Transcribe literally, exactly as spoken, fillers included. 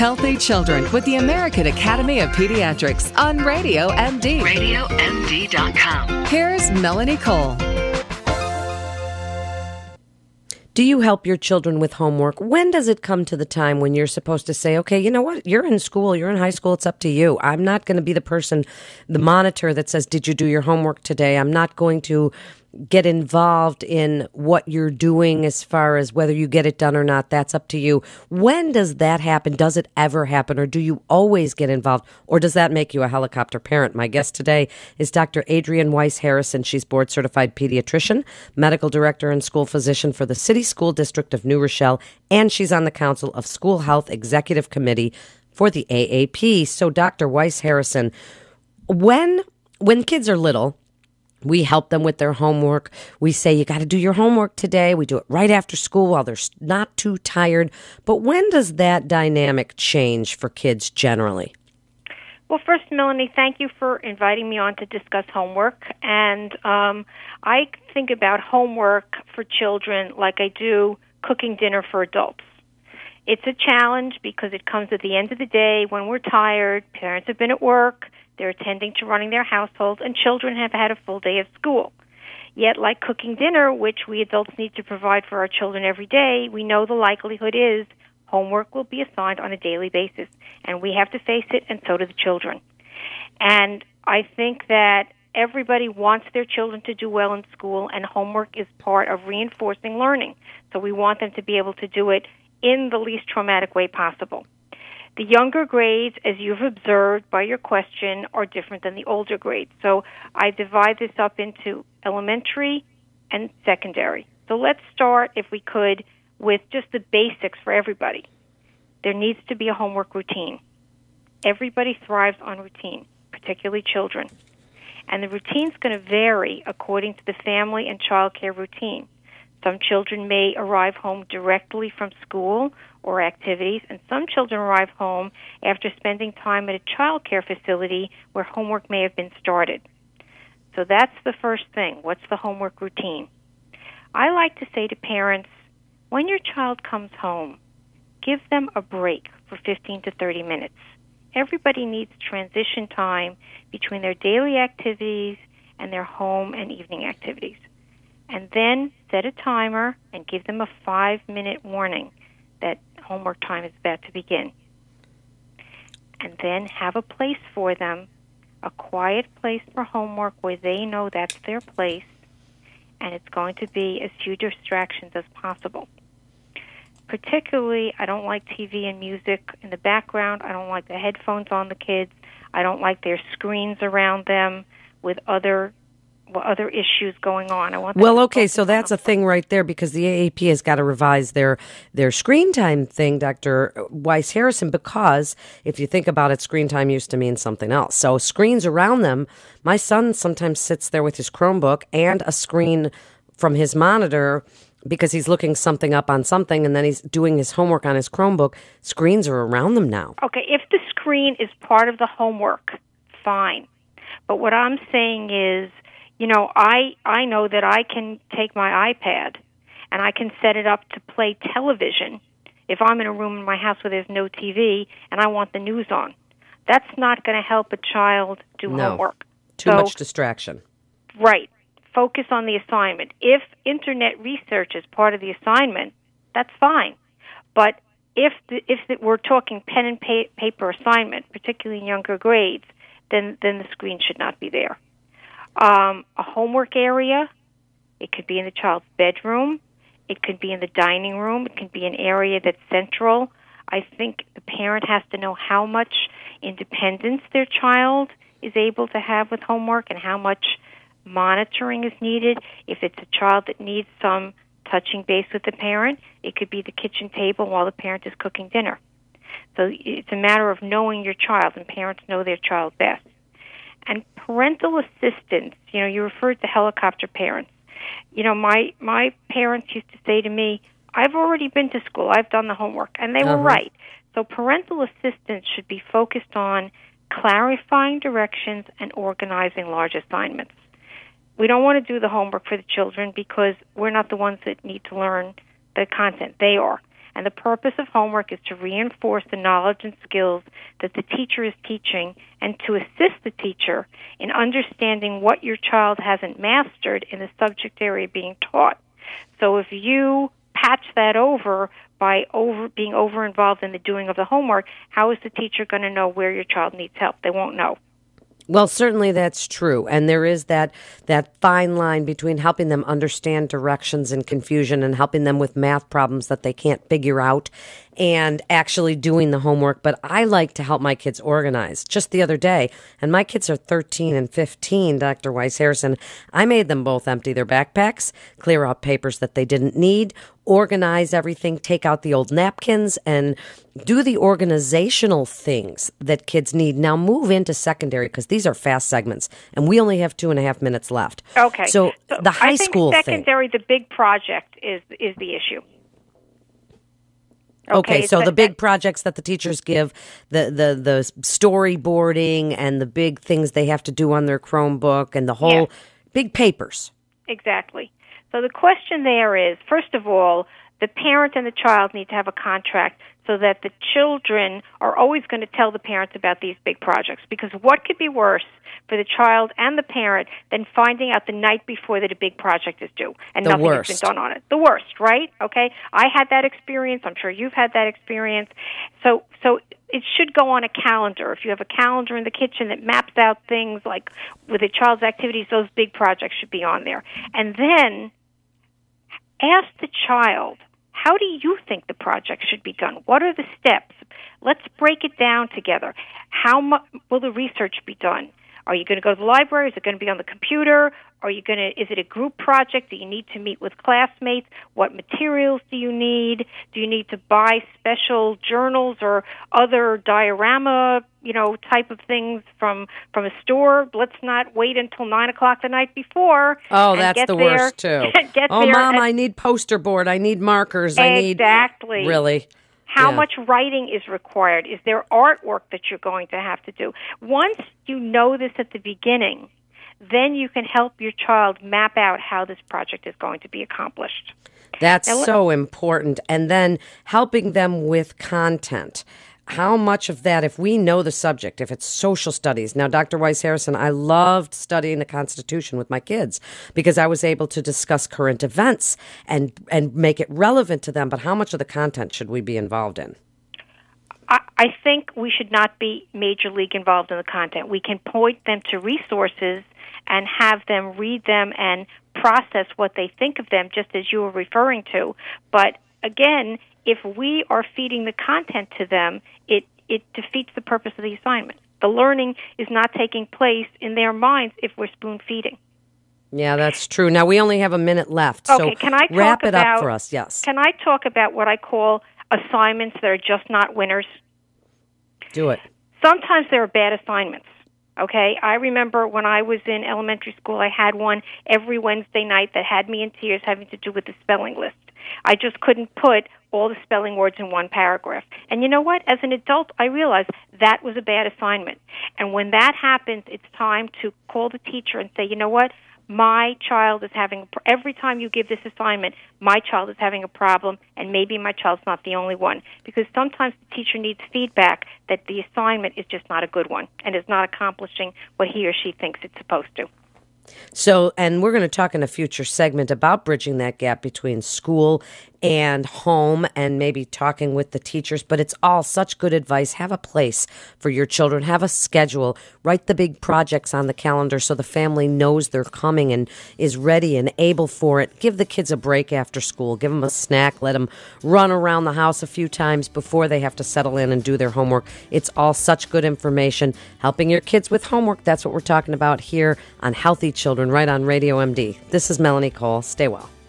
Healthy Children with the American Academy of Pediatrics on Radio M D. radio M D dot com. Here's Melanie Cole. Do you help your children with homework? When does it come to the time when you're supposed to say, okay, you know what? You're in school, you're in high school, it's up to you. I'm not going to be the person, the monitor that says, did you do your homework today? I'm not going to get involved in what you're doing as far as whether you get it done or not. That's up to you. When does that happen? Does it ever happen? Or do you always get involved? Or does that make you a helicopter parent? My guest today is Doctor Adrienne Weiss Harrison. She's board-certified pediatrician, medical director, and school physician for the City School District of New Rochelle, and she's on the Council of School Health Executive Committee for the A A P. So, Doctor Weiss Harrison, when when kids are little, we help them with their homework. We say, you got to do your homework today. We do it right after school while they're not too tired. But when does that dynamic change for kids generally? Well, first, Melanie, thank you for inviting me on to discuss homework. And um, I think about homework for children like I do cooking dinner for adults. It's a challenge because it comes at the end of the day when we're tired, parents have been at work, they're attending to running their households, and children have had a full day of school. Yet, like cooking dinner, which we adults need to provide for our children every day, we know the likelihood is homework will be assigned on a daily basis, and we have to face it, and so do the children. And I think that everybody wants their children to do well in school, and homework is part of reinforcing learning. So we want them to be able to do it in the least traumatic way possible. The younger grades, as you've observed by your question, are different than the older grades. So I divide this up into elementary and secondary. So let's start, if we could, with just the basics for everybody. There needs to be a homework routine. Everybody thrives on routine, particularly children. And the routine's going to vary according to the family and child care routine. Some children may arrive home directly from school or activities, and some children arrive home after spending time at a child care facility where homework may have been started. So that's the first thing. What's the homework routine? I like to say to parents, when your child comes home, give them a break for fifteen to thirty minutes. Everybody needs transition time between their daily activities and their home and evening activities. And then set a timer and give them a five-minute warning that homework time is about to begin. And then have a place for them, a quiet place for homework where they know that's their place, and it's going to be as few distractions as possible. Particularly, I don't like T V and music in the background. I don't like the headphones on the kids. I don't like their screens around them with other other issues going on. I want well, okay, so that's a thing right there because the A A P has got to revise their their screen time thing, Doctor Weiss Harrison, because if you think about it, screen time used to mean something else. So screens around them, my son sometimes sits there with his Chromebook and a screen from his monitor because he's looking something up on something and then he's doing his homework on his Chromebook. Screens are around them now. Okay, if the screen is part of the homework, fine. But what I'm saying is, you know, I, I know that I can take my iPad and I can set it up to play television if I'm in a room in my house where there's no T V and I want the news on. That's not going to help a child do no. homework. Too so, much distraction. Right. Focus on the assignment. If internet research is part of the assignment, that's fine. But if the, if the, we're talking pen and pa- paper assignment, particularly in younger grades, then, then the screen should not be there. Um, a homework area, it could be in the child's bedroom, it could be in the dining room, it could be an area that's central. I think the parent has to know how much independence their child is able to have with homework and how much monitoring is needed. If it's a child that needs some touching base with the parent, it could be the kitchen table while the parent is cooking dinner. So it's a matter of knowing your child, and parents know their child best. And parental assistance, you know, you referred to helicopter parents. You know, my my parents used to say to me, I've already been to school, I've done the homework, and they uh-huh. were right. So parental assistance should be focused on clarifying directions and organizing large assignments. We don't want to do the homework for the children because we're not the ones that need to learn the content. They are. And the purpose of homework is to reinforce the knowledge and skills that the teacher is teaching and to assist the teacher in understanding what your child hasn't mastered in the subject area being taught. So if you patch that over by over being over-involved in the doing of the homework, how is the teacher going to know where your child needs help? They won't know. Well, certainly that's true. And there is that that fine line between helping them understand directions and confusion and helping them with math problems that they can't figure out and actually doing the homework. But I like to help my kids organize. Just the other day, and my kids are thirteen and fifteen, Doctor Weiss Harrison, I made them both empty their backpacks, clear out papers that they didn't need, organize everything, take out the old napkins, and do the organizational things that kids need. Now move into secondary because these are fast segments, and we only have two and a half minutes left. Okay. So, so the high I think school secondary, thing. the big project is is the issue. Okay, Okay, so so the big that- projects that the teachers give, the, the, the storyboarding and the big things they have to do on their Chromebook and the whole Yeah. big papers. Exactly. So the question there is, first of all, the parent and the child need to have a contract so that the children are always going to tell the parents about these big projects. Because what could be worse for the child and the parent than finding out the night before that a big project is due and The nothing worst. has been done on it? The worst, right? Okay? I had that experience. I'm sure you've had that experience. So, so it should go on a calendar. If you have a calendar in the kitchen that maps out things like with a child's activities, those big projects should be on there. And then ask the child, how do you think the project should be done? What are the steps? Let's break it down together. How mu- will the research be done? Are you going to go to the library? Is it going to be on the computer? Are you going to? Is it a group project? Do you need to meet with classmates? What materials do you need? Do you need to buy special journals or other diorama, you know, type of things from from a store? Let's not wait until nine o'clock the night before. Oh, and that's get the there- worst, too. get Oh, there Mom, at- I need poster board. I need markers. I need... Exactly. Really? How Yeah. much writing is required? Is there artwork that you're going to have to do? Once you know this at the beginning, then you can help your child map out how this project is going to be accomplished. That's Now, let- so important. And then helping them with content. How much of that, if we know the subject, if it's social studies. Now, Doctor Weiss Harrison, I loved studying the Constitution with my kids because I was able to discuss current events and, and make it relevant to them. But how much of the content should we be involved in? I, I think we should not be major league involved in the content. We can point them to resources and have them read them and process what they think of them, just as you were referring to. But again, if we are feeding the content to them, it, it defeats the purpose of the assignment. The learning is not taking place in their minds if we're spoon-feeding. Yeah, that's true. Now, we only have a minute left. Okay, so can I talk wrap it about, up for us, yes. Can I talk about what I call assignments that are just not winners? Do it. Sometimes there are bad assignments. Okay, I remember when I was in elementary school, I had one every Wednesday night that had me in tears having to do with the spelling list. I just couldn't put all the spelling words in one paragraph. And you know what? As an adult, I realized that was a bad assignment. And when that happens, it's time to call the teacher and say, you know what? My child is having, a, every time you give this assignment, my child is having a problem, and maybe my child's not the only one. Because sometimes the teacher needs feedback that the assignment is just not a good one and is not accomplishing what he or she thinks it's supposed to. So, and we're going to talk in a future segment about bridging that gap between school and home and maybe talking with the teachers, but it's all such good advice. Have a place for your children. Have a schedule. Write the big projects on the calendar so the family knows they're coming and is ready and able for it. Give the kids a break after school. Give them a snack. Let them run around the house a few times before they have to settle in and do their homework. It's all such good information. Helping your kids with homework, that's what we're talking about here on Healthy Children, right on Radio M D. This is Melanie Cole. Stay well.